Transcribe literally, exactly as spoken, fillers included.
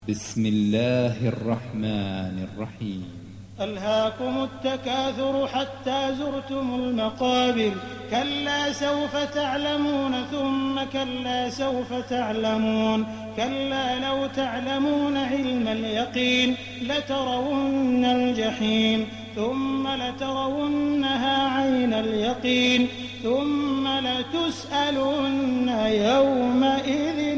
بسم الله الرحمن الرحيم. ألهاكم التكاثر حتى زرتم المقابر كلا سوف تعلمون ثم كلا سوف تعلمون كلا لو تعلمون علم اليقين لترون الجحيم ثم لترونها عين اليقين ثم لتسألن يومئذ